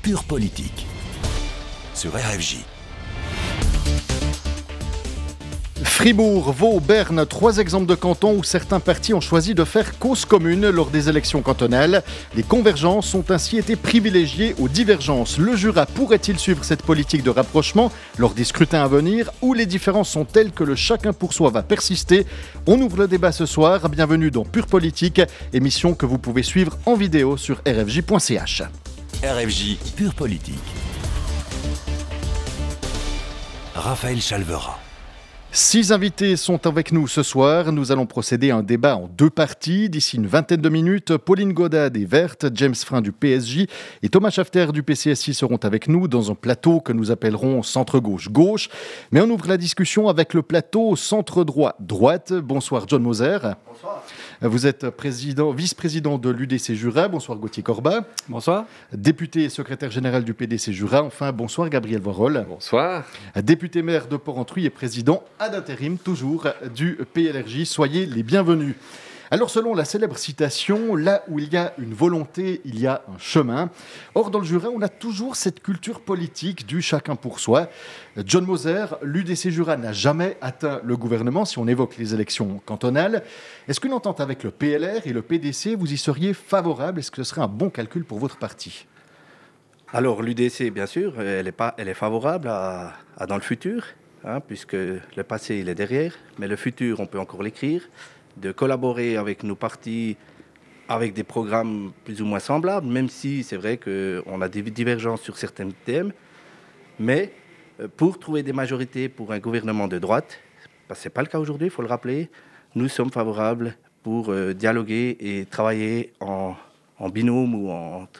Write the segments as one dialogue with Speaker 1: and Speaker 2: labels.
Speaker 1: Pure Politique sur RFJ.
Speaker 2: Fribourg, Vaud, Berne, 3 exemples de cantons où certains partis ont choisi de faire cause commune lors des élections cantonales. Les convergences ont ainsi été privilégiées aux divergences. Le Jura pourrait-il suivre cette politique de rapprochement lors des scrutins à venir, ou les différences sont telles que le chacun pour soi va persister? On ouvre le débat ce soir. Bienvenue dans Pure Politique, émission que vous pouvez suivre en vidéo sur rfj.ch.
Speaker 1: RFJ Pure Politique. Raphaël Chalvera.
Speaker 2: 6 invités sont avec nous ce soir. Nous allons procéder à un débat en 2 parties. D'ici une vingtaine de minutes, Pauline Godin des Vertes, James Frein du PSG et Thomas Schafter du PCSI seront avec nous dans un plateau que nous appellerons centre-gauche-gauche. Mais on ouvre la discussion avec le plateau centre-droit-droite. Bonsoir John Moser.
Speaker 3: Bonsoir.
Speaker 2: Vous êtes vice-président de l'UDC Jura. Bonsoir Gauthier Corbat.
Speaker 3: Bonsoir.
Speaker 2: Député et secrétaire général du PDC Jura. Enfin, bonsoir Gabriel Voirol.
Speaker 4: Bonsoir.
Speaker 2: Député maire de Port-Entruy et président ad intérim, toujours, du PLRJ. Soyez les bienvenus. Alors, selon la célèbre citation, là où il y a une volonté, il y a un chemin. Or, dans le Jura, on a toujours cette culture politique du chacun pour soi. John Moser, l'UDC Jura n'a jamais atteint le gouvernement, si on évoque les élections cantonales. Est-ce qu'une entente avec le PLR et le PDC, vous y seriez favorable? Est-ce que ce serait un bon calcul pour votre parti?
Speaker 3: Alors, l'UDC, bien sûr, elle est favorable à dans le futur, puisque le passé, il est derrière, mais le futur, on peut encore l'écrire, de collaborer avec nos partis avec des programmes plus ou moins semblables, même si c'est vrai qu'on a des divergences sur certains thèmes, mais pour trouver des majorités pour un gouvernement de droite, parce que ce n'est pas le cas aujourd'hui, il faut le rappeler, nous sommes favorables pour dialoguer et travailler en binôme ou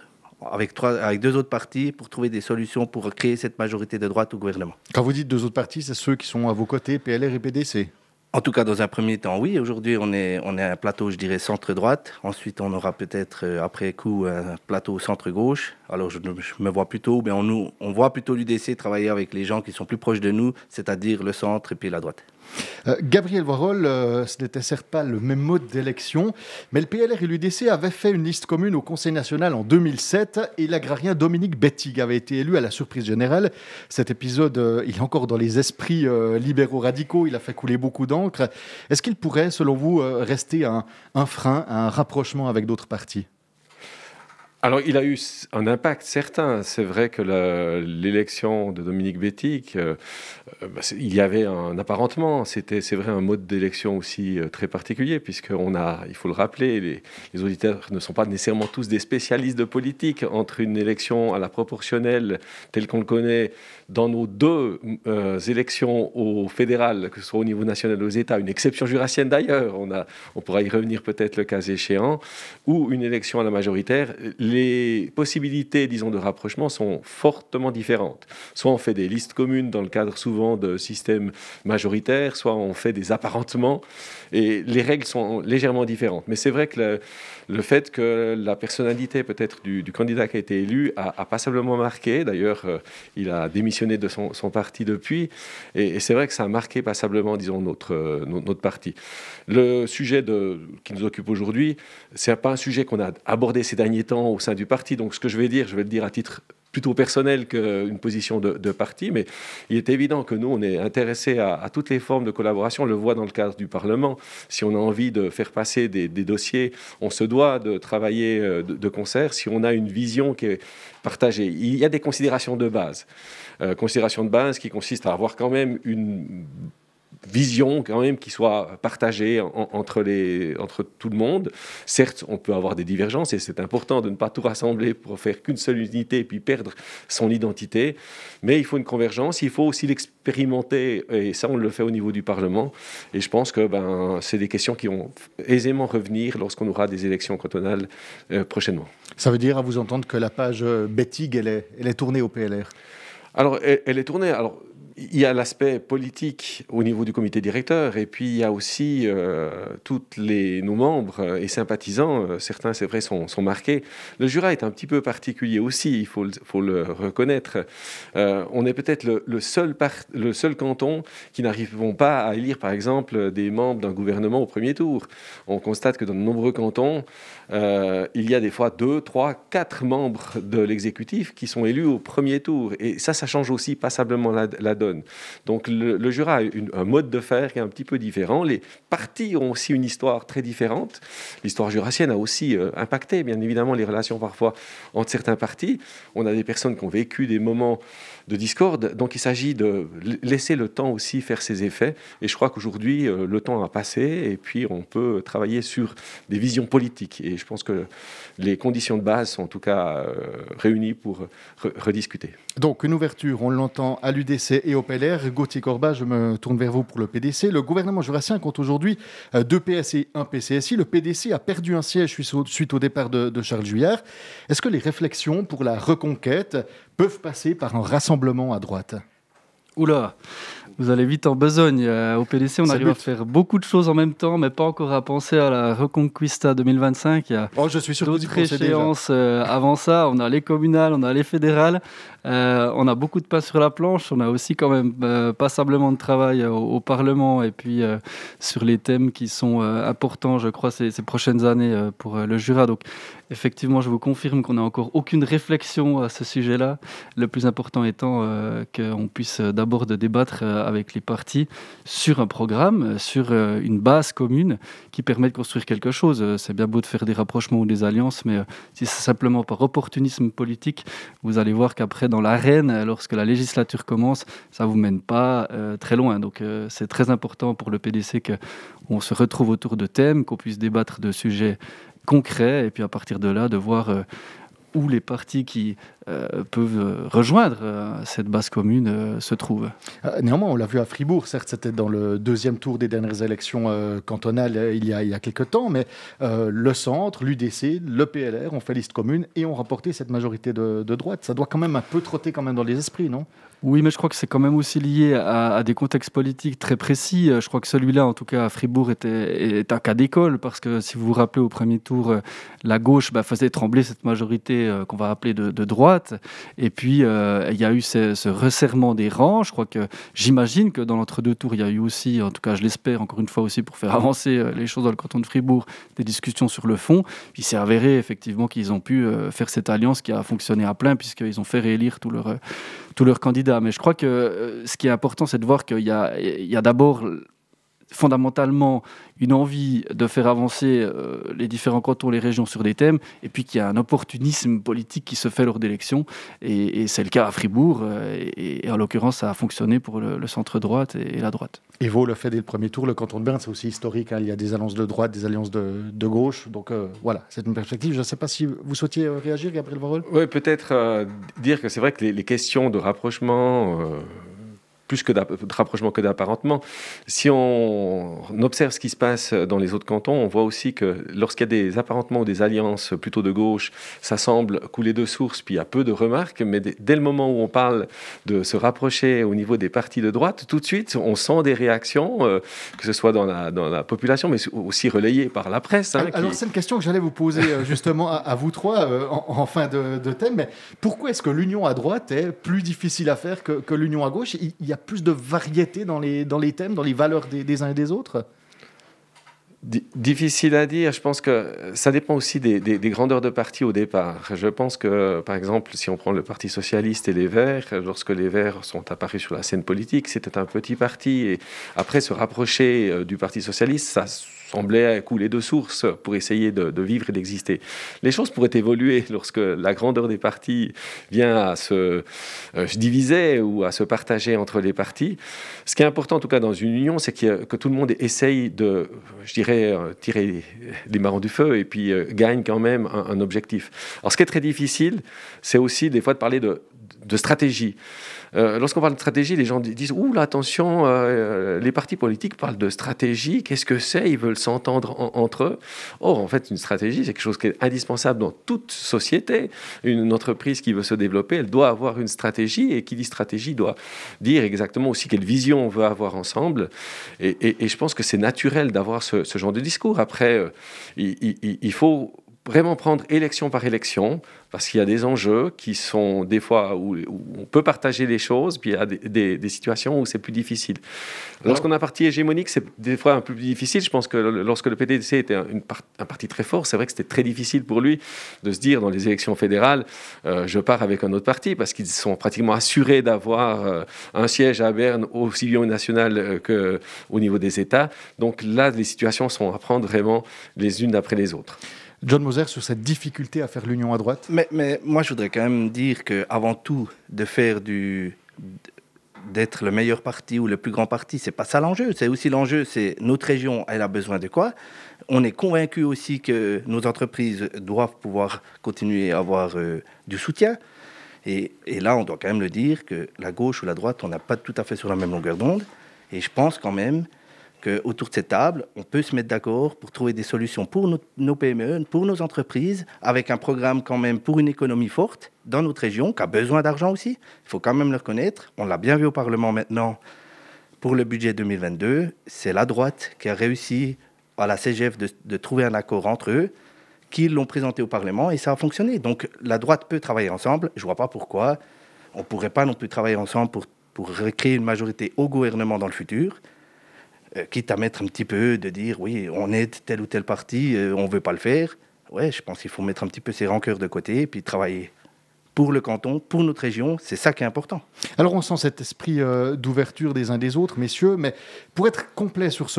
Speaker 3: avec 2 autres partis pour trouver des solutions pour créer cette majorité de droite au gouvernement.
Speaker 2: Quand vous dites 2 autres partis, c'est ceux qui sont à vos côtés, PLR et PDC?
Speaker 3: En tout cas, dans un premier temps, oui. Aujourd'hui, on est un plateau, je dirais, centre-droite. Ensuite, on aura peut-être, après coup, un plateau centre-gauche. Alors, je me vois plutôt, mais on voit plutôt l'UDC travailler avec les gens qui sont plus proches de nous, c'est-à-dire le centre et puis la droite.
Speaker 2: Gabriel Voirol, ce n'était certes pas le même mode d'élection, mais le PLR et l'UDC avaient fait une liste commune au Conseil national en 2007 et l'agrarien Dominique Bettig avait été élu à la surprise générale. Cet épisode, il est encore dans les esprits libéraux radicaux, il a fait couler beaucoup d'encre. Est-ce qu'il pourrait, selon vous, rester un frein à un rapprochement avec d'autres partis ?
Speaker 4: Alors, il a eu un impact certain. C'est vrai que l'élection de Dominique Bettig, il y avait un apparentement. C'est vrai, un mode d'élection aussi très particulier, il faut le rappeler, les auditeurs ne sont pas nécessairement tous des spécialistes de politique. Entre une élection à la proportionnelle, telle qu'on le connaît, dans nos 2 élections au fédéral, que ce soit au niveau national ou aux États, une exception jurassienne d'ailleurs, on pourra y revenir peut-être le cas échéant, ou une élection à la majoritaire, les possibilités, disons, de rapprochement sont fortement différentes. Soit on fait des listes communes dans le cadre souvent de systèmes majoritaires, soit on fait des apparentements, et les règles sont légèrement différentes. Mais c'est vrai que le fait que la personnalité peut-être du candidat qui a été élu a passablement marqué. D'ailleurs, il a démissionné de son parti depuis, et c'est vrai que ça a marqué passablement, disons, notre parti. Le sujet qui nous occupe aujourd'hui, c'est pas un sujet qu'on a abordé ces derniers temps au sein du parti. Donc ce que je vais le dire à titre plutôt personnel qu'une position de parti, mais il est évident que nous, on est intéressés à toutes les formes de collaboration. On le voit dans le cadre du Parlement. Si on a envie de faire passer des dossiers, on se doit de travailler de concert si on a une vision qui est partagée. Il y a des considérations de base. Considérations de base qui consistent à avoir quand même une vision quand même qui soit partagée entre tout le monde. Certes, on peut avoir des divergences et c'est important de ne pas tout rassembler pour faire qu'une seule unité et puis perdre son identité, mais il faut une convergence, il faut aussi l'expérimenter et ça on le fait au niveau du Parlement et je pense que c'est des questions qui vont aisément revenir lorsqu'on aura des élections cantonales prochainement.
Speaker 2: Ça veut dire, à vous entendre, que la page Bettig, elle est tournée au PLR?
Speaker 4: Alors, elle est tournée. Alors, il y a l'aspect politique au niveau du comité directeur et puis il y a aussi tous nos membres et sympathisants, certains c'est vrai sont marqués. Le Jura est un petit peu particulier aussi, il faut le reconnaître. On est peut-être le seul canton qui n'arrivons pas à élire par exemple des membres d'un gouvernement au premier tour. On constate que dans de nombreux cantons, il y a des fois 2, 3, 4 membres de l'exécutif qui sont élus au premier tour. Et ça change aussi passablement la donne. Donc le Jura a un mode de faire qui est un petit peu différent. Les partis ont aussi une histoire très différente. L'histoire jurassienne a aussi impacté, bien évidemment, les relations parfois entre certains partis. On a des personnes qui ont vécu des moments de discorde. Donc il s'agit de laisser le temps aussi faire ses effets. Et je crois qu'aujourd'hui, le temps a passé et puis on peut travailler sur des visions politiques. Et je pense que les conditions de base sont en tout cas réunies pour rediscuter.
Speaker 2: Donc une ouverture, on l'entend à l'UDC et au PLR. Gauthier Corbat, je me tourne vers vous pour le PDC. Le gouvernement jurassien compte aujourd'hui 2 PS et 1 PCSI. Le PDC a perdu un siège suite au départ de Charles Juillard. Est-ce que les réflexions pour la reconquête peuvent passer par un rassemblement à droite ?
Speaker 5: Oula, vous allez vite en besogne. Au PDC, on arrive à faire beaucoup de choses en même temps, mais pas encore à penser à la Reconquista 2025. Il y a
Speaker 2: je suis sûr
Speaker 5: d'autres échéances avant ça. On a les communales, on a les fédérales. On a beaucoup de pain sur la planche. On a aussi quand même passablement de travail au Parlement et puis sur les thèmes qui sont importants, je crois, ces prochaines années pour le Jura. Donc, effectivement, je vous confirme qu'on n'a encore aucune réflexion à ce sujet-là. Le plus important étant qu'on puisse d'abord débattre avec les partis sur un programme, sur une base commune qui permet de construire quelque chose. C'est bien beau de faire des rapprochements ou des alliances, mais si c'est simplement par opportunisme politique, vous allez voir qu'après, dans l'arène, lorsque la législature commence, ça ne vous mène pas très loin. Donc c'est très important pour le PDC qu'on se retrouve autour de thèmes, qu'on puisse débattre de sujets concrets, et puis à partir de là, de voir où les partis qui peuvent rejoindre cette base commune se trouvent.
Speaker 2: Néanmoins, on l'a vu à Fribourg, certes c'était dans le deuxième tour des dernières élections cantonales il y a quelques temps, mais le centre, l'UDC, le PLR ont fait liste commune et ont remporté cette majorité de droite. Ça doit quand même un peu trotter quand même dans les esprits, non ?
Speaker 5: Oui, mais je crois que c'est quand même aussi lié à des contextes politiques très précis. Je crois que celui-là, en tout cas à Fribourg, est un cas d'école, parce que si vous vous rappelez au premier tour, la gauche faisait trembler cette majorité qu'on va appeler de droite. Et puis, il y a eu ce resserrement des rangs. J'imagine que dans l'entre-deux tours, il y a eu aussi, en tout cas je l'espère, encore une fois aussi pour faire avancer les choses dans le canton de Fribourg, des discussions sur le fond. Puis il s'est avéré effectivement qu'ils ont pu faire cette alliance qui a fonctionné à plein, puisqu'ils ont fait réélire tous leurs candidats. Mais je crois que ce qui est important, c'est de voir qu'il y a d'abord fondamentalement une envie de faire avancer les différents cantons, les régions sur des thèmes, et puis qu'il y a un opportunisme politique qui se fait lors d'élections, et c'est le cas à Fribourg, et en l'occurrence ça a fonctionné pour le centre-droite et la droite.
Speaker 2: Et Vaud le fait dès le premier tour, le canton de Berne c'est aussi historique, hein. Il y a des alliances de droite, des alliances de gauche, donc voilà, c'est une perspective. Je ne sais pas si vous souhaitiez réagir, Gabriel Varol ?
Speaker 4: Oui, peut-être dire que c'est vrai que les questions de rapprochement... plus que de rapprochement que d'apparentement. Si on observe ce qui se passe dans les autres cantons, on voit aussi que lorsqu'il y a des apparentements ou des alliances plutôt de gauche, ça semble couler de source, puis il y a peu de remarques, mais dès le moment où on parle de se rapprocher au niveau des partis de droite, tout de suite, on sent des réactions, que ce soit dans la population, mais aussi relayées par la presse.
Speaker 2: Alors, c'est une question que j'allais vous poser justement à vous trois en fin de thème, mais pourquoi est-ce que l'union à droite est plus difficile à faire que l'union à gauche ? Il y a plus de variété dans les thèmes, dans les valeurs des uns et des autres ?
Speaker 4: Difficile à dire. Je pense que ça dépend aussi des grandeurs de parti au départ. Je pense que, par exemple, si on prend le Parti socialiste et les Verts, lorsque les Verts sont apparus sur la scène politique, c'était un petit parti. Et après, se rapprocher du Parti socialiste, ça semblait couler de source pour essayer de vivre et d'exister. Les choses pourraient évoluer lorsque la grandeur des partis vient à se diviser ou à se partager entre les partis. Ce qui est important, en tout cas, dans une union, c'est que tout le monde essaye de, je dirais, tirer les marrons du feu et puis gagne quand même un objectif. Alors, ce qui est très difficile, c'est aussi des fois de parler de stratégie. Lorsqu'on parle de stratégie, les gens disent « Ouh, là, attention, les partis politiques parlent de stratégie, qu'est-ce que c'est ? Ils veulent s'entendre entre eux. » Or, en fait, une stratégie, c'est quelque chose qui est indispensable dans toute société. Une entreprise qui veut se développer, elle doit avoir une stratégie, et qui dit stratégie doit dire exactement aussi quelle vision on veut avoir ensemble. Et je pense que c'est naturel d'avoir ce genre de discours. Après, il faut vraiment prendre élection par élection, parce qu'il y a des enjeux qui sont des fois où on peut partager les choses, puis il y a des situations où c'est plus difficile. Lorsqu'on a un parti hégémonique, c'est des fois un peu plus difficile. Je pense que lorsque le PDC était un parti très fort, c'est vrai que c'était très difficile pour lui de se dire dans les élections fédérales, je pars avec un autre parti, parce qu'ils sont pratiquement assurés d'avoir un siège à Berne, aussi bien au national qu'au niveau des États. Donc là, les situations sont à prendre vraiment les unes après les autres.
Speaker 2: John Moser, sur cette difficulté à faire l'union à droite?
Speaker 3: Mais moi, je voudrais quand même dire qu'avant tout, de faire d'être le meilleur parti ou le plus grand parti, c'est pas ça l'enjeu. C'est aussi l'enjeu, c'est notre région, elle a besoin de quoi. On est convaincu aussi que nos entreprises doivent pouvoir continuer à avoir du soutien. Et là, on doit quand même le dire que la gauche ou la droite, on n'a pas tout à fait sur la même longueur d'onde. Et je pense quand même qu'autour de cette table, on peut se mettre d'accord pour trouver des solutions pour nos PME, pour nos entreprises, avec un programme quand même pour une économie forte dans notre région, qui a besoin d'argent aussi. Il faut quand même le reconnaître. On l'a bien vu au Parlement maintenant pour le budget 2022. C'est la droite qui a réussi à la CGF de trouver un accord entre eux, qui l'ont présenté au Parlement et ça a fonctionné. Donc la droite peut travailler ensemble. Je ne vois pas pourquoi on ne pourrait pas non plus travailler ensemble pour créer une majorité au gouvernement dans le futur. Quitte à mettre un petit peu, de dire, oui, on est tel ou tel parti, on ne veut pas le faire. Ouais, je pense qu'il faut mettre un petit peu ses rancœurs de côté et puis travailler pour le canton, pour notre région. C'est ça qui est important.
Speaker 2: Alors, on sent cet esprit d'ouverture des uns des autres, messieurs, mais pour être complet sur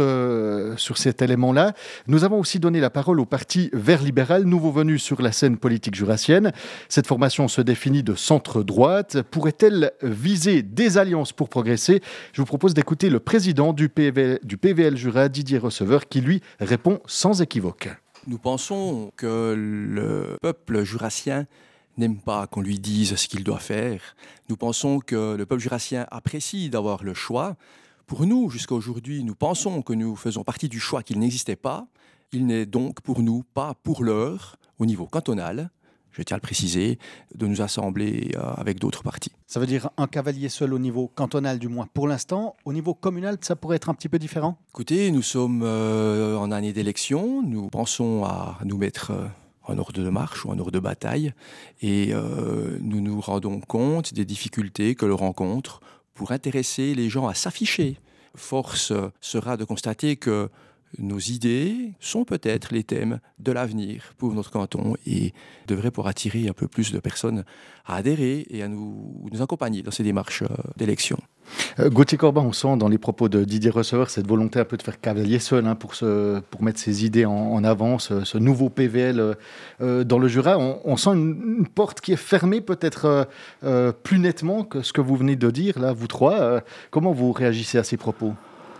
Speaker 2: cet élément-là, nous avons aussi donné la parole au parti Vert libéral, nouveau venu sur la scène politique jurassienne. Cette formation se définit de centre-droite. Pourrait-elle viser des alliances pour progresser? Je vous propose d'écouter le président du PVL Jura, Didier Receveur, qui lui répond sans équivoque.
Speaker 6: Nous pensons que le peuple jurassien n'aime pas qu'on lui dise ce qu'il doit faire. Nous pensons que le peuple jurassien apprécie d'avoir le choix. Pour nous, jusqu'à aujourd'hui, nous pensons que nous faisons partie du choix qu'il n'existait pas. Il n'est donc pour nous pas pour l'heure, au niveau cantonal, je tiens à le préciser, de nous assembler avec d'autres partis.
Speaker 2: Ça veut dire un cavalier seul au niveau cantonal, du moins pour l'instant. Au niveau communal, ça pourrait être un petit peu différent?
Speaker 6: Écoutez, nous sommes en année d'élection. Nous pensons à nous mettre en ordre de marche ou en ordre de bataille. Et nous nous rendons compte des difficultés que l'on rencontre pour intéresser les gens à s'afficher. Force sera de constater que nos idées sont peut-être les thèmes de l'avenir pour notre canton et devraient pouvoir attirer un peu plus de personnes à adhérer et à nous accompagner dans ces démarches d'élection.
Speaker 2: Gauthier Corbin, on sent dans les propos de Didier Receveur cette volonté un peu de faire cavalier seul pour mettre ses idées en avant, ce nouveau PVL dans le Jura. On sent une porte qui est fermée peut-être plus nettement que ce que vous venez de dire, là, vous trois. Comment vous réagissez à ces propos ?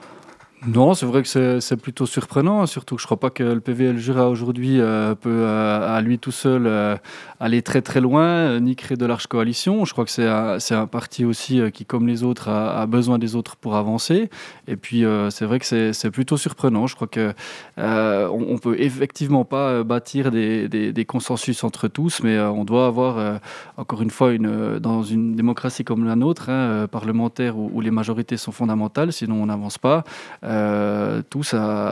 Speaker 5: Non, c'est vrai que c'est plutôt surprenant, surtout que je ne crois pas que le PVL Jura aujourd'hui peut à lui tout seul aller très très loin, ni créer de larges coalitions. Je crois que c'est un parti aussi qui, comme les autres, a besoin des autres pour avancer. Et puis c'est vrai que c'est plutôt surprenant. Je crois que on peut effectivement pas bâtir des consensus entre tous, mais on doit avoir encore une fois dans une démocratie comme la nôtre, parlementaire où les majorités sont fondamentales, sinon on n'avance pas. Tous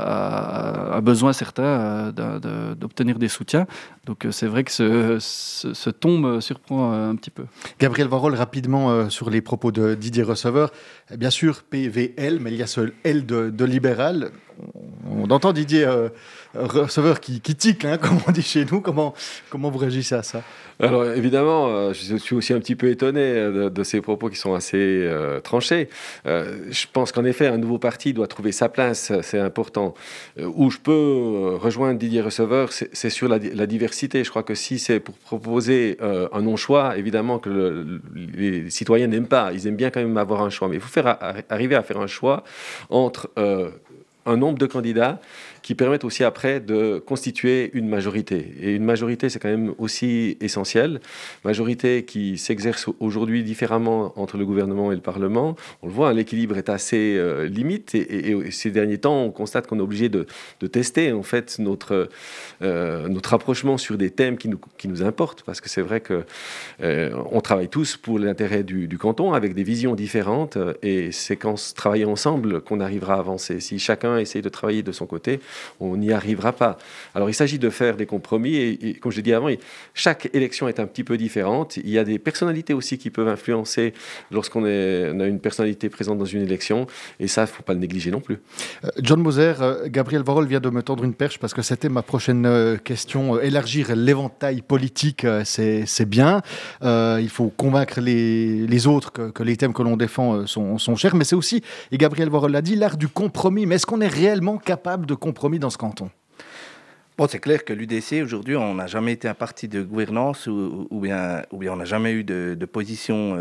Speaker 5: a besoin certains d'obtenir des soutiens. Donc c'est vrai que ce ton me surprend un petit peu.
Speaker 2: Gabriel Varol, rapidement sur les propos de Didier Receveur. Bien sûr, PVL, mais il y a ce L de libéral. On entend Didier Receveur qui tique, comme on dit chez nous. Comment vous réagissez à ça ?
Speaker 4: Alors évidemment, je suis aussi un petit peu étonné de ces propos qui sont assez tranchés. Je pense qu'en effet, un nouveau parti doit trouver sa place, c'est important. Où je peux rejoindre Didier Receveur, c'est sur la diversité. Je crois que si c'est pour proposer un non-choix, évidemment que les citoyens n'aiment pas. Ils aiment bien quand même avoir un choix. Mais il faut arriver à faire un choix entre un nombre de candidats qui permettent aussi après de constituer une majorité. Et une majorité, c'est quand même aussi essentiel. Majorité qui s'exerce aujourd'hui différemment entre le gouvernement et le Parlement. On le voit, l'équilibre est assez limite. Et ces derniers temps, on constate qu'on est obligé de tester en fait notre rapprochement sur des thèmes qui nous importent. Parce que c'est vrai qu'on travaille tous pour l'intérêt du canton avec des visions différentes. Et c'est qu'en travaillant ensemble qu'on arrivera à avancer. Si chacun essaye de travailler de son côté, on n'y arrivera pas. Alors il s'agit de faire des compromis et comme je l'ai dit avant, chaque élection est un petit peu différente. Il y a des personnalités aussi qui peuvent influencer lorsqu'on a une personnalité présente dans une élection et ça, il ne faut pas le négliger non plus.
Speaker 2: John Moser, Gabriel Worrell vient de me tendre une perche parce que c'était ma prochaine question. Élargir l'éventail politique, c'est bien. Il faut convaincre les autres que les thèmes que l'on défend sont chers, mais c'est aussi, et Gabriel Worrell l'a dit, l'art du compromis. Mais est-ce qu'on est réellement capable de compromis dans ce canton ?
Speaker 3: Bon, c'est clair que l'UDC, aujourd'hui, on n'a jamais été un parti de gouvernance ou bien on n'a jamais eu de position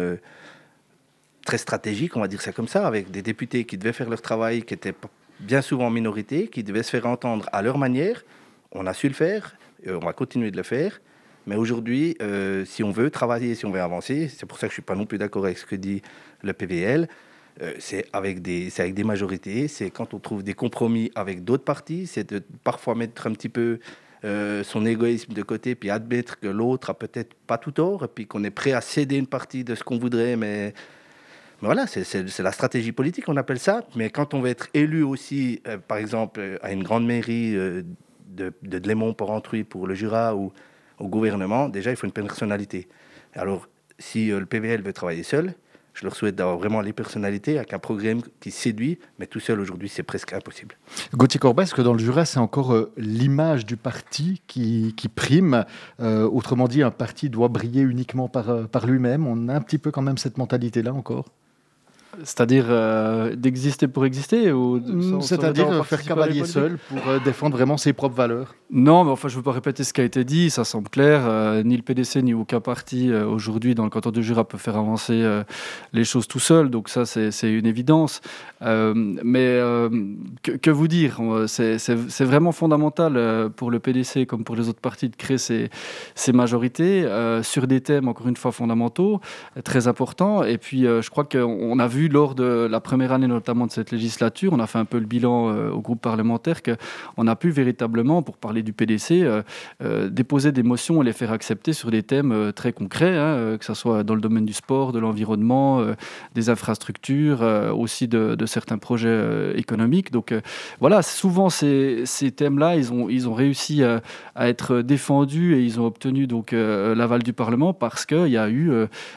Speaker 3: très stratégique, on va dire ça comme ça, avec des députés qui devaient faire leur travail, qui étaient bien souvent en minorité, qui devaient se faire entendre à leur manière. On a su le faire, on va continuer de le faire. Mais aujourd'hui, si on veut travailler, si on veut avancer, c'est pour ça que je ne suis pas non plus d'accord avec ce que dit le PVL, c'est avec des majorités, c'est quand on trouve des compromis avec d'autres partis, c'est de parfois mettre un petit peu son égoïsme de côté, puis admettre que l'autre a peut-être pas tout tort, et puis qu'on est prêt à céder une partie de ce qu'on voudrait, mais voilà, c'est la stratégie politique, on appelle ça. Mais quand on va être élu aussi, par exemple, à une grande mairie de Delémont-Porrentruy pour le Jura ou au gouvernement, déjà, il faut une personnalité. Alors, si le PVL veut travailler seul, je leur souhaite d'avoir vraiment les personnalités avec un programme qui séduit, mais tout seul, aujourd'hui, c'est presque impossible.
Speaker 2: Gauthier Corbat, est-ce que dans le Jura, c'est encore l'image du parti qui prime autrement dit, un parti doit briller uniquement par lui-même. On a un petit peu quand même cette mentalité-là encore.
Speaker 5: C'est-à-dire d'exister pour exister ou
Speaker 2: c'est-à-dire faire cavalier seul pour défendre vraiment ses propres valeurs.
Speaker 5: Non, mais enfin, je ne veux pas répéter ce qui a été dit, ça semble clair. Ni le PDC, ni aucun parti aujourd'hui dans le canton du Jura peut faire avancer les choses tout seul, donc ça, c'est une évidence. Mais que vous dire, c'est vraiment fondamental pour le PDC comme pour les autres partis de créer ces majorités sur des thèmes, encore une fois, fondamentaux, très importants. Et puis, je crois qu'on a vu lors de la première année notamment de cette législature, on a fait un peu le bilan au groupe parlementaire, qu'on a pu véritablement, pour parler du PDC, déposer des motions et les faire accepter sur des thèmes très concrets, que ce soit dans le domaine du sport, de l'environnement, des infrastructures, aussi de certains projets économiques. Donc voilà, souvent ces thèmes-là, ils ont réussi à être défendus et ils ont obtenu donc l'aval du Parlement parce qu'il y a eu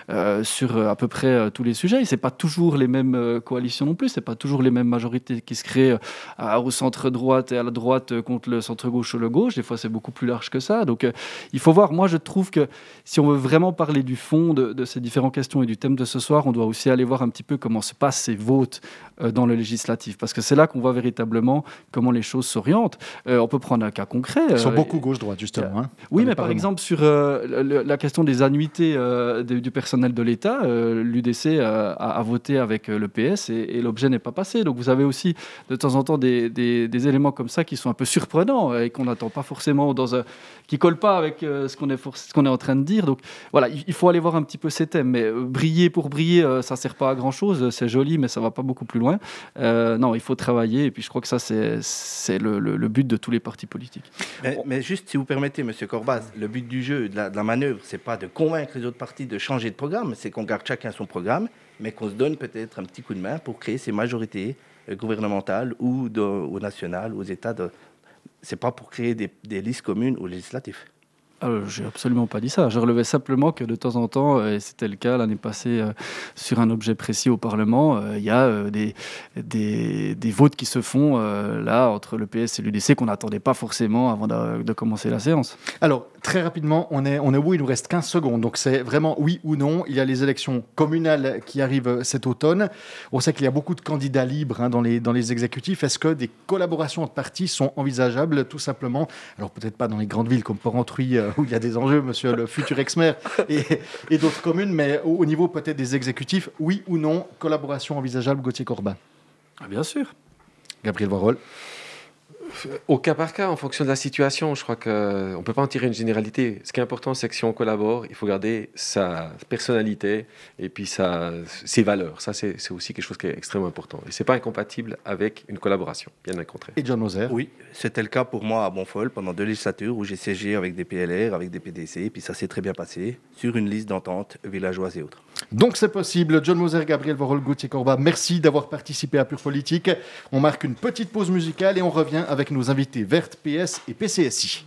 Speaker 5: sur à peu près tous les sujets, et c'est pas toujours les mêmes coalitions non plus, c'est pas toujours les mêmes majorités qui se créent au centre-droite et à la droite contre le centre-gauche ou le gauche, des fois c'est beaucoup plus large que ça, donc il faut voir. Moi je trouve que si on veut vraiment parler du fond de ces différentes questions et du thème de ce soir, on doit aussi aller voir un petit peu comment se passent ces votes dans le législatif, parce que c'est là qu'on voit véritablement comment les choses s'orientent. On peut prendre un cas concret.
Speaker 2: Ils sont beaucoup gauche-droite justement.
Speaker 5: Oui, mais par exemple sur la question des annuités du personnel de l'État, l'UDC a voté avec le PS et l'objet n'est pas passé. Donc vous avez aussi de temps en temps des éléments comme ça qui sont un peu surprenants et qu'on n'attend pas forcément, qui ne collent pas avec ce qu'on est en train de dire. Donc voilà, il faut aller voir un petit peu ces thèmes. Mais briller pour briller, ça ne sert pas à grand-chose. C'est joli, mais ça ne va pas beaucoup plus loin. Non, il faut travailler. Et puis je crois que ça, c'est le but de tous les partis politiques.
Speaker 3: Mais juste, si vous permettez, M. Corbaz, le but du jeu, de la manœuvre, ce n'est pas de convaincre les autres partis de changer de programme, c'est qu'on garde chacun son programme, mais qu'on se donne peut-être un petit coup de main pour créer ces majorités gouvernementales ou au national, aux États. Ce n'est pas pour créer des listes communes ou législatives.
Speaker 5: Je n'ai absolument pas dit ça. Je relevais simplement que de temps en temps, et c'était le cas l'année passée sur un objet précis au Parlement, il y a des votes qui se font là entre le PS et l'UDC qu'on n'attendait pas forcément avant de commencer la séance.
Speaker 2: Alors, très rapidement, on est au bout, il nous reste 15 secondes. Donc c'est vraiment oui ou non. Il y a les élections communales qui arrivent cet automne. On sait qu'il y a beaucoup de candidats libres dans les exécutifs. Est-ce que des collaborations entre partis sont envisageables tout simplement? Alors peut-être pas dans les grandes villes comme Porrentruy, où il y a des enjeux, monsieur le futur ex-maire, et d'autres communes, mais au niveau peut-être des exécutifs, oui ou non, collaboration envisageable, Gauthier Corbat?
Speaker 5: Bien sûr.
Speaker 2: Gabriel Worrell?
Speaker 4: Au cas par cas, en fonction de la situation, je crois qu'on ne peut pas en tirer une généralité. Ce qui est important, c'est que si on collabore, il faut garder sa personnalité et puis ses valeurs. Ça, c'est aussi quelque chose qui est extrêmement important. Et ce n'est pas incompatible avec une collaboration, bien au contraire.
Speaker 2: Et John Moser?
Speaker 3: Oui, c'était le cas pour moi à Bonfol pendant 2 législatures où j'ai siégé avec des PLR, avec des PDC, et puis ça s'est très bien passé sur une liste d'entente villageoise et autres.
Speaker 2: Donc c'est possible. John Moser, Gabriel Worrell, Gauthier Corbat, merci d'avoir participé à Pure Politique. On marque une petite pause musicale et on revient avec avec nos invités Verte, PS et PCSI.